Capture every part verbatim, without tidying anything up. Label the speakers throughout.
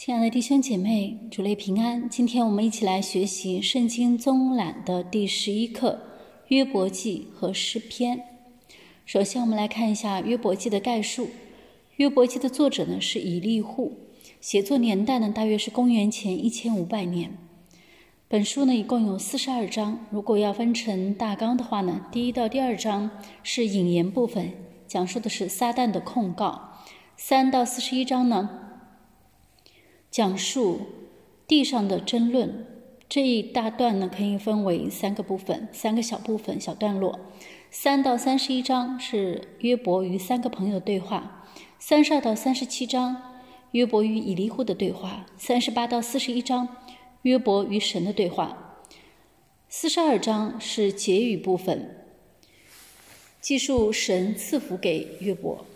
Speaker 1: 亲爱的弟兄姐妹，主内平安。今天我们一起来学习圣经综览的第十一课约伯记和诗篇。首先我们来看一下约伯记的概述。约伯记的作者呢是以利户，写作年代呢大约是公元前一千五百年。本书呢一共有四十二章，如果要分成大纲的话呢，第一到第二章是引言部分，讲述的是撒旦的控告。三到四十一章呢讲述地上的争论。这一大段呢可以分为三个部分，三个小部分小段落。三到三十一章是约伯与三个朋友的对话，三十二到三十七章约伯与以利户的对话，三十八到四十一章约伯与神的对话。四十二章是结语部分，记述神赐福给约伯。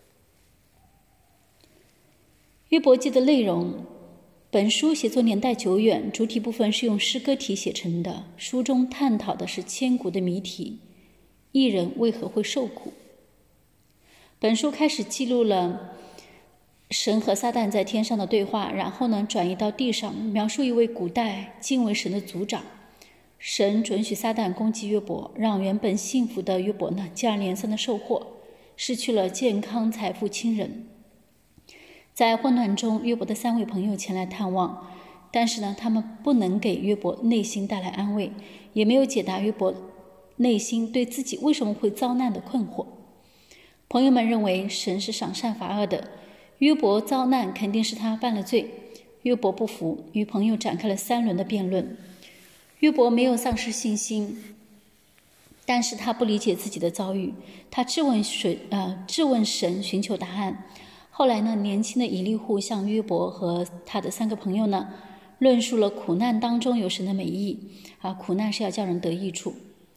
Speaker 1: 约伯记的内容，本书写作年代久远，主体部分是用诗歌体写成的。书中探讨的是千古的谜题：一人为何会受苦？本书开始记录了神和撒旦在天上的对话，然后呢转移到地上，描述一位古代敬畏神的族长。神准许撒旦攻击约伯，让原本幸福的约伯呢接二连三的受祸，失去了健康、财富、亲人。在混乱中，约伯的三位朋友前来探望，但是呢，他们不能给约伯内心带来安慰，也没有解答约伯内心对自己为什么会遭难的困惑。朋友们认为神是赏善罚恶的，约伯遭难肯定是他犯了罪。约伯不服，与朋友展开了三轮的辩论。约伯没有丧失信心，但是他不理解自己的遭遇，他质问神，呃，质问神，寻求答案。后来呢，年轻的以利户向约伯和他的三个朋友呢，论述了苦难当中有神的美意啊，苦难是要叫人得益处。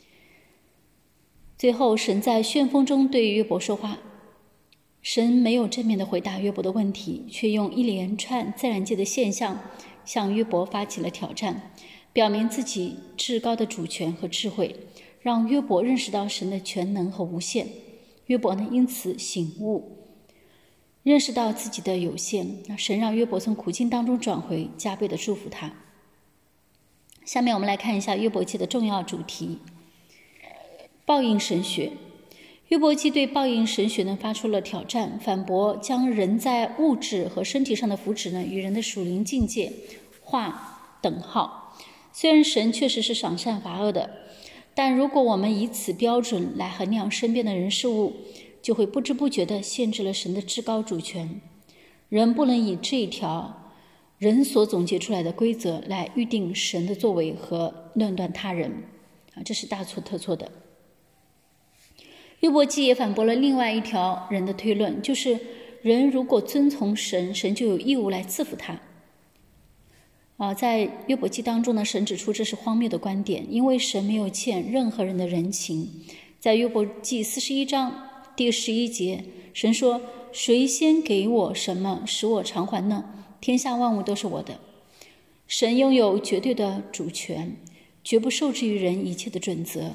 Speaker 1: 最后，神在旋风中对约伯说话，神没有正面的回答约伯的问题，却用一连串自然界的现象向约伯发起了挑战，表明自己至高的主权和智慧，让约伯认识到神的全能和无限。约伯呢，因此醒悟，认识到自己的有限，神让约伯从苦境当中转回，加倍的祝福他。下面我们来看一下约伯记的重要主题：报应神学。约伯记对报应神学呢发出了挑战，反驳将人在物质和身体上的福祉呢与人的属灵境界划等号。虽然神确实是赏善罚恶的，但如果我们以此标准来衡量身边的人事物，就会不知不觉地限制了神的至高主权。人不能以这一条人所总结出来的规则来预定神的作为和论断他人，啊，这是大错特错的。约伯记也反驳了另外一条人的推论，就是人如果遵从神，神就有义务来赐福他。啊，在约伯记当中呢，神指出这是荒谬的观点，因为神没有欠任何人的人情。在约伯记四十一章第十一节，神说：谁先给我什么，使我偿还呢？天下万物都是我的。神拥有绝对的主权，绝不受制于人一切的准则。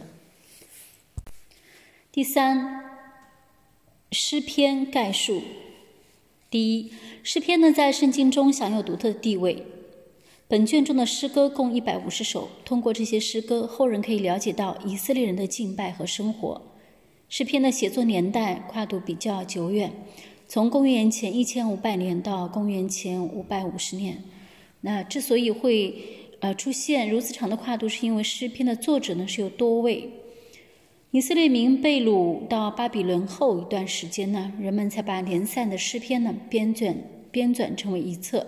Speaker 1: 第三，诗篇概述。第一，诗篇呢在圣经中享有独特的地位。本卷中的诗歌共一百五十首，通过这些诗歌，后人可以了解到以色列人的敬拜和生活。诗篇的写作年代跨度比较久远，从公元前一千五百年到公元前五百五十年。那之所以会呃出现如此长的跨度，是因为诗篇的作者呢是有多位。以色列民被掳到巴比伦后一段时间呢，人们才把连散的诗篇呢编纂编纂成为一册。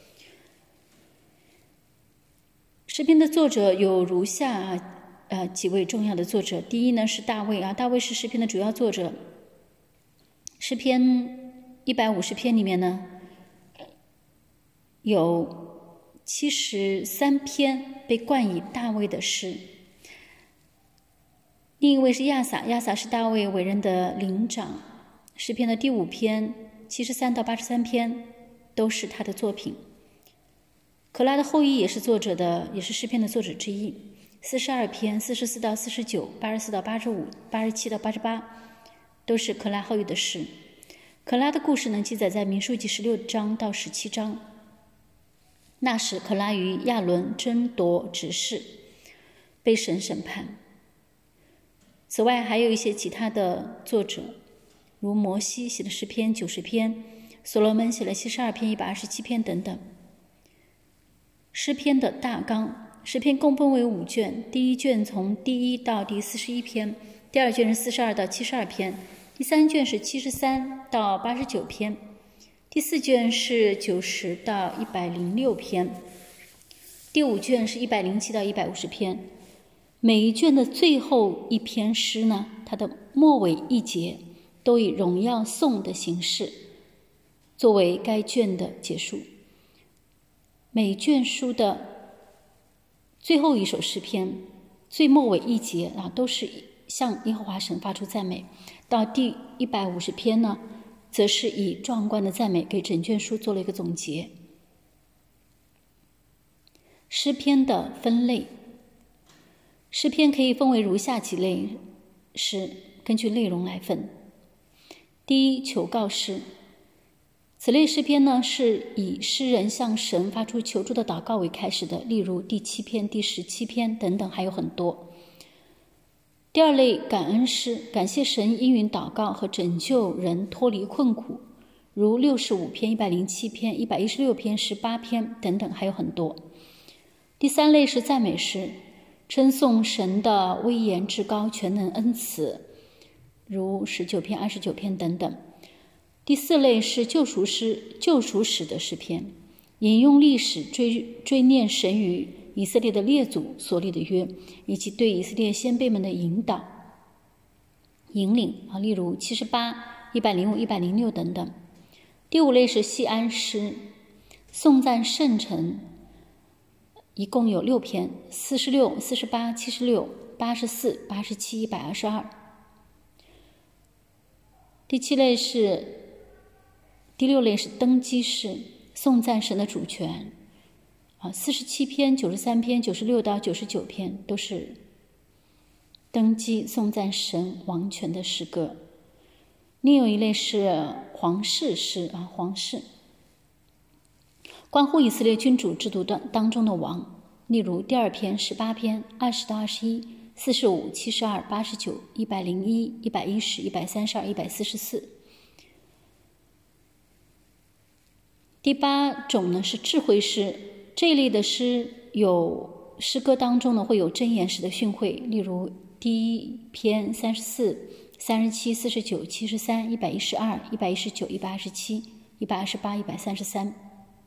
Speaker 1: 诗篇的作者有如下呃，几位重要的作者。第一呢是大卫啊，大卫是诗篇的主要作者。诗篇一百五十篇里面呢，有七十三篇被冠以大卫的诗。另一位是亚撒，亚撒是大卫委任的灵长。诗篇的第五篇七十三到八十三篇都是他的作品。可拉的后裔也是作者的，也是诗篇的作者之一。四十二篇，四十四到四十九，八十四到八十五，八十七到八十八，都是可拉后裔的诗。可拉的故事呢，记载在民数记十六章到十七章。 那时可拉与亚伦争夺执事，被神审判。此外，还有一些其他的作者，如摩西写的诗篇九十篇，所罗门写了七十二篇、一百二十七篇等等。诗篇的大纲，诗篇共分为五卷，第一卷从第一到第四十一篇，第二卷是四十二到七十二篇，第三卷是七十三到八十九篇，第四卷是九十到一百零六篇，第五卷是一百零七到一百五十篇。每一卷的最后一篇诗呢，它的末尾一节都以荣耀颂的形式作为该卷的结束。每卷书的最后一首诗篇最末尾一节啊，都是向耶和华神发出赞美。到第一百五十篇呢，则是以壮观的赞美给整卷书做了一个总结。诗篇的分类，诗篇可以分为如下几类诗，根据内容来分。第一，求告诗。此类诗篇呢，是以诗人向神发出求助的祷告为开始的，例如第七篇、第十七篇等等，还有很多。第二类，感恩诗，感谢神应允祷告和拯救人脱离困苦，如六十五篇、一百零七篇、一百一十六篇、十八篇等等，还有很多。第三类是赞美诗，称颂神的威严至高、全能恩慈，如十九篇、二十九篇等等。第四类是救赎诗，救赎史的诗篇，引用历史追追念神与以色列的列祖所立的约，以及对以色列先辈们的引导、引领啊，例如七十八、一百零五、一百零六等等。第五类是锡安诗，颂赞圣城，一共有六篇，四十六、四十八、七十六、八十四、八十七、一百二十二。第七类是第六类是登基诗，颂赞神的主权啊，四十七篇、九十三篇、九十六到九十九篇都是登基颂赞神王权的诗歌。另有一类是皇室诗啊，皇室关乎以色列君主制度当中的王，例如第二篇、十八篇、二十到二十一、四十五、七十二、八十九、一百零一、一百一十、一百三十二、一百四十四。第八种呢是智慧诗，这一类的诗有诗歌当中呢会有箴言式的训诲，例如第一篇三十四、三十七、四十九、七十三、一百一十二、一百一十九、一百二十七、一百二十八、一百三十三。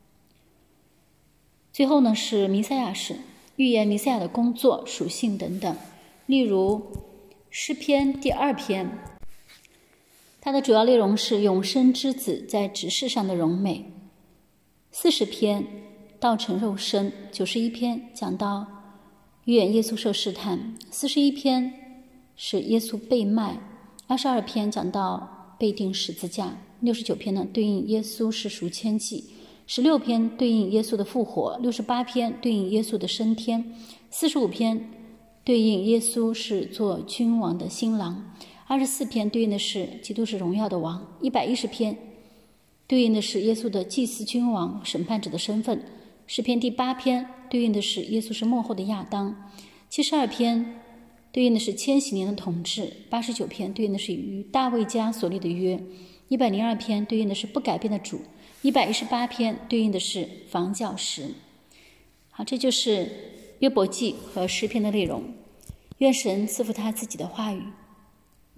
Speaker 1: 最后呢是弥赛亚诗，预言弥赛亚的工作、属性等等，例如诗篇第二篇，它的主要内容是永生之子在执事上的荣美。四十篇道成肉身，九十一篇讲到预言耶稣受试探，四十一篇是耶稣被卖，二十二篇讲到被钉十字架，六十九篇呢对应耶稣是赎愆祭，十六篇对应耶稣的复活，六十八篇对应耶稣的升天，四十五篇对应耶稣是做君王的新郎，二十四篇对应的是基督是荣耀的王，一百一十篇对应的是耶稣的祭司君王审判者的身份，诗篇第八篇对应的是耶稣是末后的亚当，七十二篇对应的是千禧年的统治，八十九篇对应的是与大卫家所立的约，一百零二篇对应的是不改变的主，一百一十八篇对应的是房角石。好，这就是约伯记和诗篇的内容。愿神赐福他自己的话语，